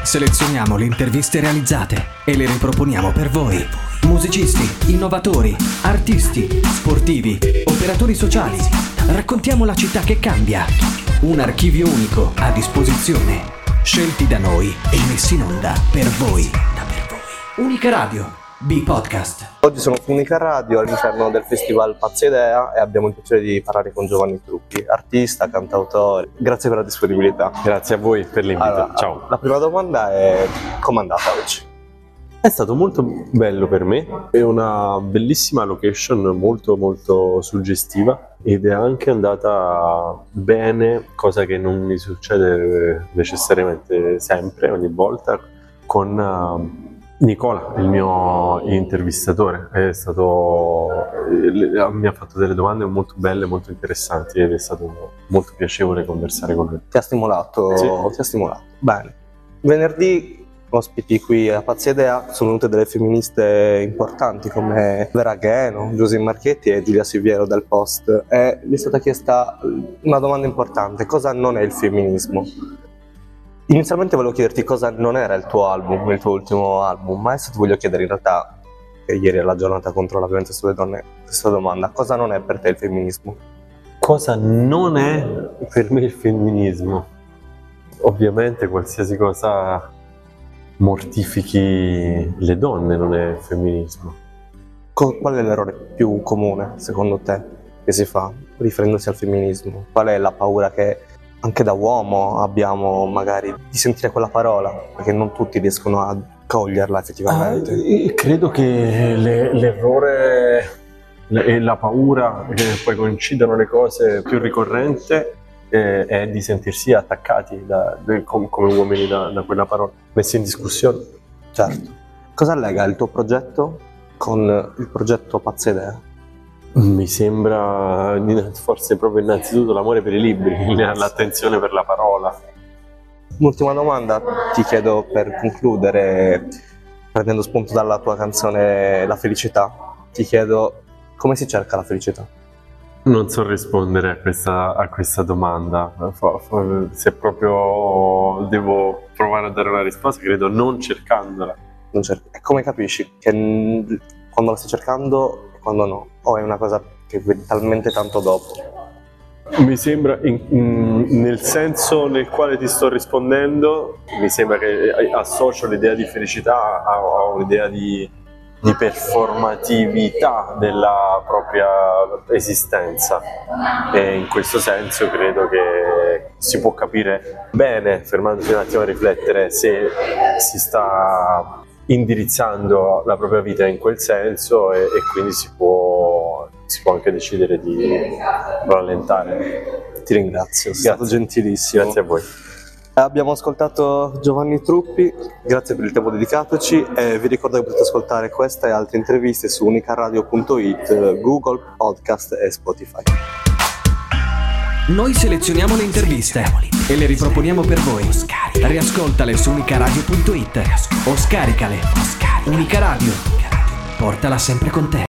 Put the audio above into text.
Selezioniamo le interviste realizzate e le riproponiamo per voi. Musicisti, innovatori, artisti, sportivi, operatori sociali. Raccontiamo la città che cambia. Un archivio unico a disposizione. Scelti da noi e messi in onda per voi. Unica Radio, B-Podcast. Oggi sono su Unica Radio all'interno del festival Pazza Idea e abbiamo il piacere di parlare con Giovanni Truppi, artista, cantautore. Grazie per la disponibilità. Grazie a voi per l'invito. Allora, ciao. La prima domanda è: com'è andata oggi? È stato molto bello per me, è una bellissima location molto suggestiva ed è anche andata bene, cosa che non mi succede necessariamente sempre, ogni volta, con Nicola, il mio intervistatore. Mi ha fatto delle domande molto belle, molto interessanti ed è stato molto piacevole conversare con lui. Ti ha stimolato? Sì. Ti ha stimolato. Bene. Venerdì ospiti qui a Pazza Idea sono venute delle femministe importanti come Vera Gheno, Giuseppe Marchetti e Giulia Siviero del Post, e gli è stata chiesta una domanda importante: cosa non è il femminismo? Inizialmente volevo chiederti cosa non era il tuo album, il tuo ultimo album, ma adesso ti voglio chiedere, in realtà, che ieri è la giornata contro la violenza sulle donne, questa domanda: cosa non è per te il femminismo? Cosa non è per me il femminismo? Ovviamente qualsiasi cosa mortifichi le donne non è femminismo. Qual è l'errore più comune, secondo te, che si fa riferendosi al femminismo? Qual è la paura che anche da uomo abbiamo, magari, di sentire quella parola, perché non tutti riescono a coglierla effettivamente? Credo che l'errore e la paura che poi coincidano le cose più ricorrente è di sentirsi attaccati come uomini da quella parola, messi in discussione. Certo. Cosa lega il tuo progetto con il progetto Pazza Idea? Mi sembra forse proprio innanzitutto l'amore per i libri, l'attenzione per la parola. Un'ultima domanda ti chiedo per concludere, prendendo spunto dalla tua canzone La felicità. Ti chiedo: come si cerca la felicità? Non so rispondere a questa domanda. Se proprio devo provare a dare una risposta, credo non cercandola. E come capisci che quando la stai cercando e quando no? O è una cosa che vedi talmente tanto dopo? Mi sembra, nel senso nel quale ti sto rispondendo, mi sembra che associo l'idea di felicità a un'idea di performatività della propria esistenza, e in questo senso credo che si può capire bene, fermandosi un attimo a riflettere, se si sta indirizzando la propria vita in quel senso e quindi si può anche decidere di rallentare. Ti ringrazio, sei stato gentilissimo. Grazie a voi. Abbiamo ascoltato Giovanni Truppi, grazie per il tempo dedicatoci, e vi ricordo che potete ascoltare questa e altre interviste su unicaradio.it, Google Podcast e Spotify. Noi selezioniamo le interviste e le riproponiamo per voi. Riascoltale su unicaradio.it o scaricale. Unica Radio. Portala sempre con te.